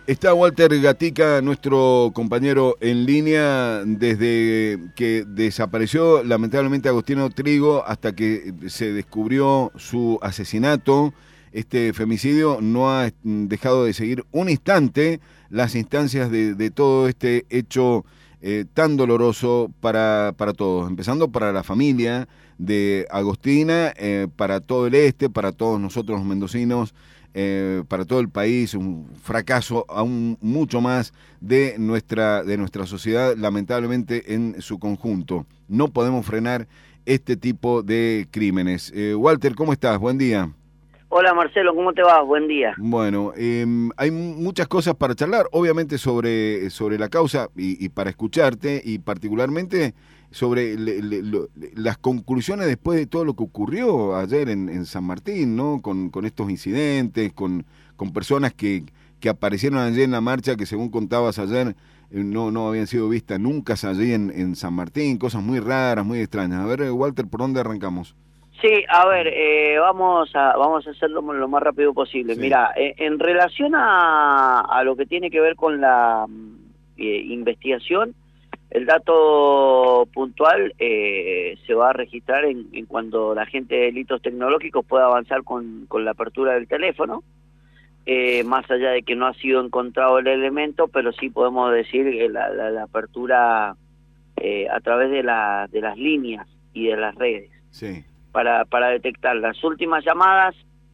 Está Walter Gatica, nuestro compañero en línea, desde que desapareció lamentablemente Agostino Trigo hasta que se descubrió su asesinato. Este femicidio no ha dejado de seguir un instante las instancias de todo este hecho tan doloroso para todos, empezando para la familia de Agostina, para todo el este, para todos nosotros los mendocinos, para todo el país, un fracaso aún mucho más de nuestra sociedad, lamentablemente en su conjunto. No podemos frenar este tipo de crímenes. Walter, ¿cómo estás? Buen día. Hola Marcelo, ¿cómo te va? Buen día. Bueno, hay muchas cosas para charlar, obviamente sobre la causa y para escucharte, y particularmente sobre las conclusiones después de todo lo que ocurrió ayer en San Martín, ¿no? Con estos incidentes, con personas que aparecieron ayer en la marcha, que según contabas ayer, no habían sido vistas nunca allí en San Martín, cosas muy raras, muy extrañas. A ver, Walter, ¿por dónde arrancamos? Sí, a ver, vamos a hacerlo lo más rápido posible. Sí. Mira, en relación a lo que tiene que ver con la investigación, el dato puntual se va a registrar en cuando la gente de delitos tecnológicos pueda avanzar con la apertura del teléfono, más allá de que no ha sido encontrado el elemento, pero sí podemos decir que la apertura a través de las líneas y de las redes. Sí. Para detectar las últimas llamadas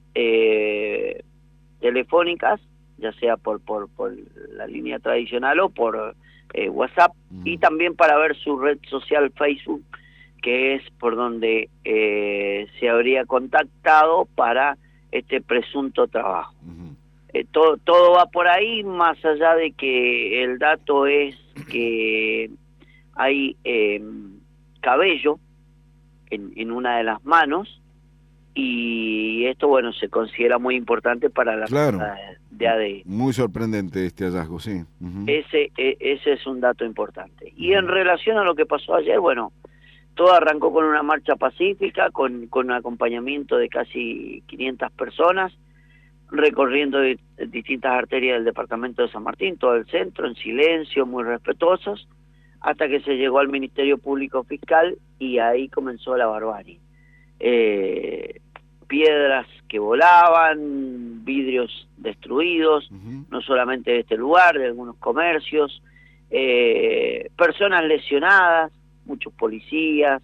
telefónicas, ya sea por la línea tradicional o por WhatsApp, y también para ver su red social Facebook, que es por donde se habría contactado para este presunto trabajo. Todo va por ahí, más allá de que el dato es que hay cabello en una de las manos, y esto, bueno, se considera muy importante para la prueba de ADN. Muy sorprendente este hallazgo, sí. Ese es un dato importante. Y en relación a lo que pasó ayer, bueno, todo arrancó con una marcha pacífica, con un acompañamiento de casi 500 personas, recorriendo distintas arterias del departamento de San Martín, todo el centro, en silencio, muy respetuosos, hasta que se llegó al Ministerio Público Fiscal, y ahí comenzó la barbarie. Piedras que volaban, vidrios destruidos, no solamente de este lugar, de algunos comercios, personas lesionadas, muchos policías,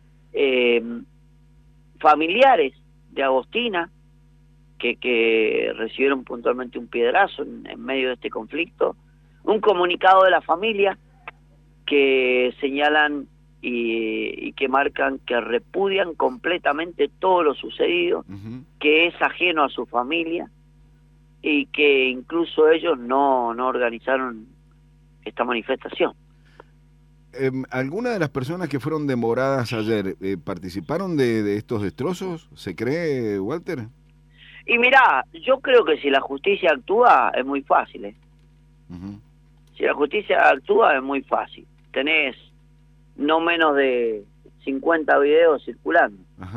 familiares de Agostina que recibieron puntualmente un piedrazo en medio de este conflicto, un comunicado de la familia que señalan y que marcan que repudian completamente todo lo sucedido, que es ajeno a su familia, y que incluso ellos no organizaron esta manifestación. ¿Alguna de las personas que fueron demoradas ayer participaron de estos destrozos? ¿Se cree, Walter? Y mirá, yo creo que si la justicia actúa es muy fácil, Si la justicia actúa es muy fácil. Tenés no menos de 50 videos circulando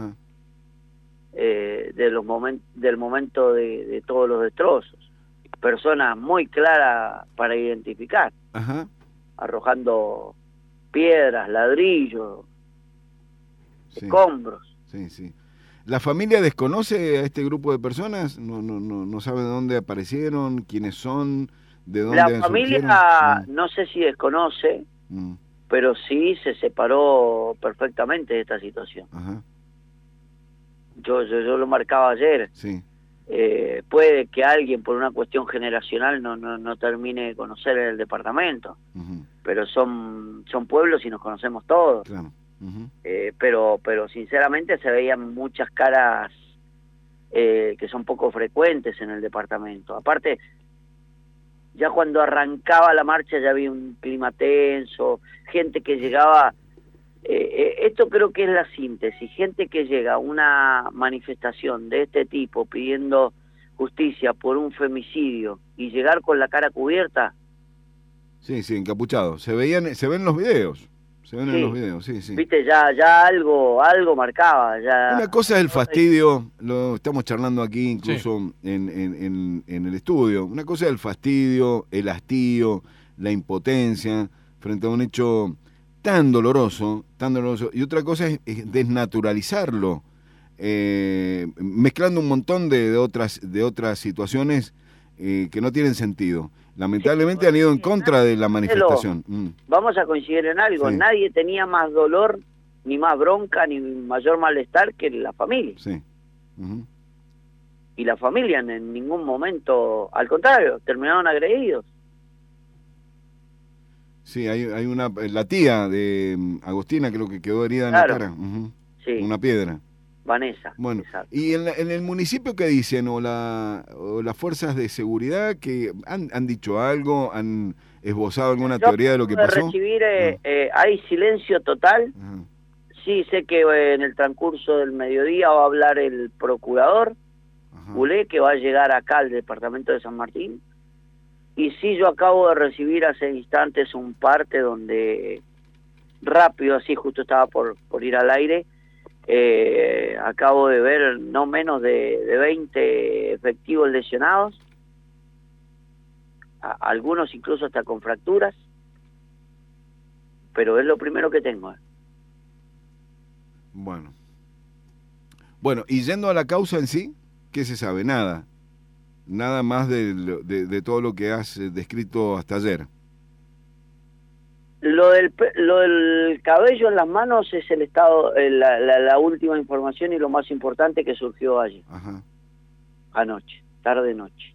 del momento de todos los destrozos. Personas muy claras para identificar, arrojando piedras, ladrillos, escombros. Sí. ¿La familia desconoce a este grupo de personas? ¿No sabe de dónde aparecieron, quiénes son, de dónde La familia surgieron? no sé si desconoce, pero sí se separó perfectamente de esta situación. Yo lo marcaba ayer. Sí. Puede que alguien por una cuestión generacional no termine de conocer el departamento, pero son pueblos y nos conocemos todos. Claro. Pero sinceramente se veían muchas caras que son poco frecuentes en el departamento. Aparte, ya cuando arrancaba la marcha ya había un clima tenso, gente que llegaba, esto creo que es la síntesis, gente que llega a una manifestación de este tipo pidiendo justicia por un femicidio y llegar con la cara cubierta. Sí, encapuchado. Se ven los videos. Se ven en los videos, sí, sí. Viste, ya algo marcaba. Ya. Una cosa es el fastidio, lo estamos charlando aquí incluso en el estudio. Una cosa es el fastidio, el hastío, la impotencia frente a un hecho tan doloroso, y otra cosa es desnaturalizarlo, mezclando un montón de otras situaciones que no tienen sentido. Lamentablemente han ido en contra de la manifestación. Vamos a coincidir en algo. Sí. Nadie tenía más dolor, ni más bronca, ni mayor malestar que la familia. Sí. Y la familia en ningún momento, al contrario, terminaron agredidos. Sí, hay la tía de Agostina creo que quedó herida en la cara. Sí. Una piedra. Vanessa. Bueno, Exacto. y en el municipio, ¿qué dicen? O las fuerzas de seguridad que han dicho algo, han esbozado alguna teoría de lo que pasó. Hay silencio total. Ajá. Sí, sé que en el transcurso del mediodía va a hablar el procurador Goulet, que va a llegar acá al departamento de San Martín. Y sí, yo acabo de recibir hace instantes un parte donde rápido, así justo estaba por ir al aire, acabo de ver no menos de 20 efectivos lesionados, algunos incluso hasta con fracturas, pero es lo primero que tengo. Bueno, y yendo a la causa en sí, ¿qué se sabe? Nada más de todo lo que has descrito hasta ayer. Lo del cabello en las manos es el estado, la última información y lo más importante que surgió ayer. Ajá. Anoche, tarde-noche.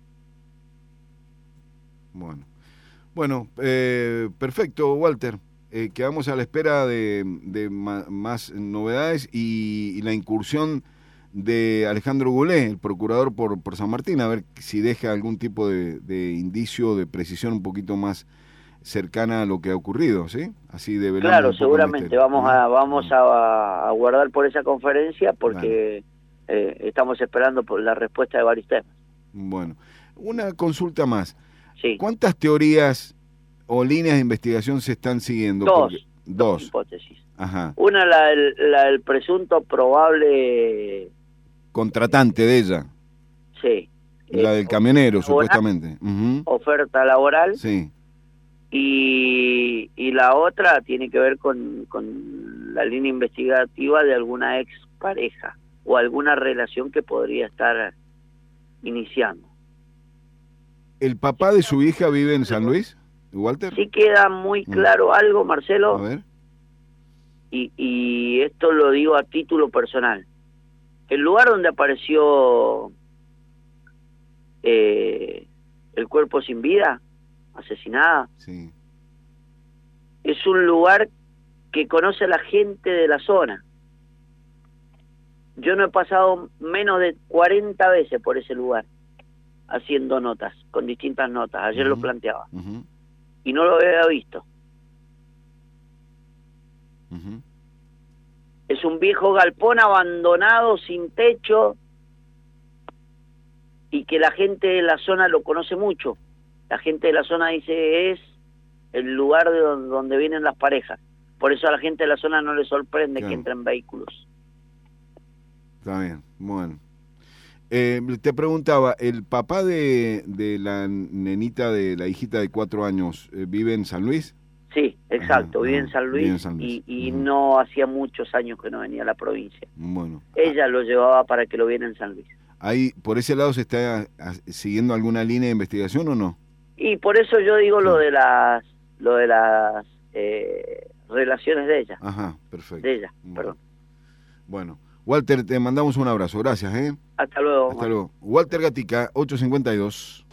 Bueno, perfecto, Walter. Quedamos a la espera de más novedades y la incursión de Alejandro Goulet, el procurador por San Martín, a ver si deja algún tipo de indicio, de precisión un poquito más cercana a lo que ha ocurrido, ¿sí? Así develando. Claro, seguramente vamos a guardar por esa conferencia porque estamos esperando por la respuesta de varios temas. Bueno, una consulta más. Sí. ¿Cuántas teorías o líneas de investigación se están siguiendo? Dos hipótesis. Ajá. Una, la del presunto probable contratante de ella. Sí. La del camionero, supuestamente. Oferta laboral. Sí. Y la otra tiene que ver con la línea investigativa de alguna ex pareja o alguna relación que podría estar iniciando. ¿El papá de su hija vive en San Luis, Walter? Sí queda muy claro algo, Marcelo. A ver. Y esto lo digo a título personal. El lugar donde apareció el cuerpo sin vida, asesinada, sí, es un lugar que conoce a la gente de la zona. Yo no he pasado menos de 40 veces por ese lugar haciendo notas, con distintas notas. Ayer lo planteaba. Y no lo había visto. Es un viejo galpón abandonado, sin techo, y que la gente de la zona lo conoce mucho. La gente de la zona dice es el lugar de donde vienen las parejas. Por eso a la gente de la zona no le sorprende que entren vehículos. Está bien, bueno. Te preguntaba, ¿el papá de la nenita, de la hijita de 4 años, vive en San Luis? Sí, exacto, vive en San Luis, y no hacía muchos años que no venía a la provincia. Bueno. Ella lo llevaba para que lo viera en San Luis. ¿Ahí, por ese lado, se está siguiendo alguna línea de investigación o no? Y por eso yo digo lo de las relaciones de ella. Ajá, perfecto. De ella, perdón. Bueno, Walter, te mandamos un abrazo, gracias. Hasta luego. Hasta luego. Walter Gatica, 852.